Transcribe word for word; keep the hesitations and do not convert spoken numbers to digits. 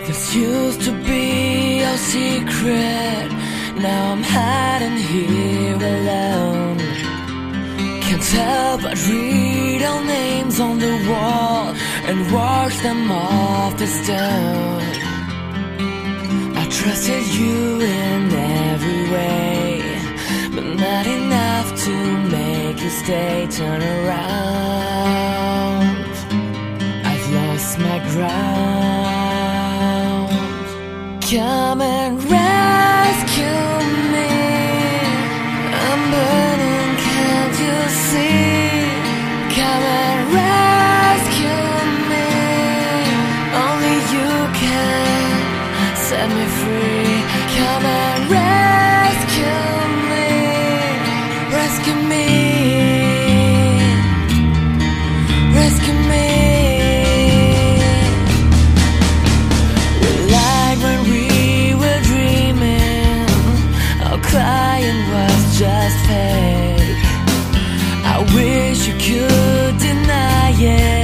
This used to be our secret. Now I'm hiding here alone. Can't help but read our names on the wall and wash them off the stone. I trusted you in every way, but not enough to make you stay. Turn around, I've lost my ground. Come and rescue me, I'm burning, can't you see? Come and rescue me, only you can set me free. Come and rescue me, rescue me, rescue me. Like when we were dreaming, our crying was just fake. I wish you could deny it.